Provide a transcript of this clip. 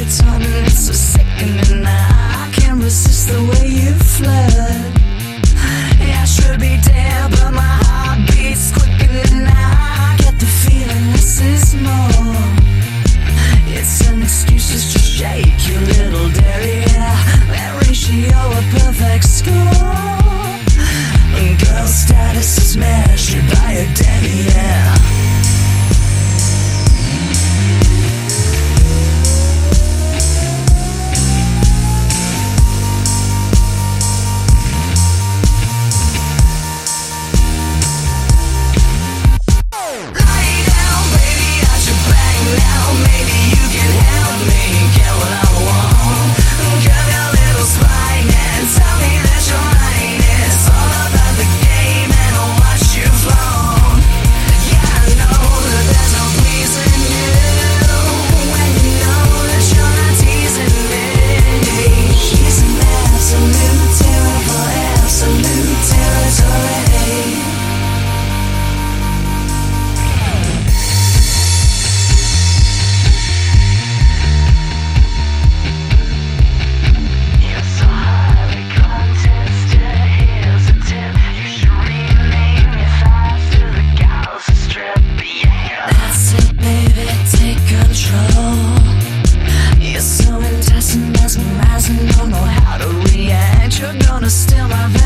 time and it's so sickening. I can't resist the way you flirt. I should be dead, but my heart beats quickening. I get the feeling this is more. It's an excuse, just to shake your little derriere. That ratio a perfect score. And girl status is measured by a derriere. You're so enticing, mesmerizing, don't know how to react. You're gonna steal my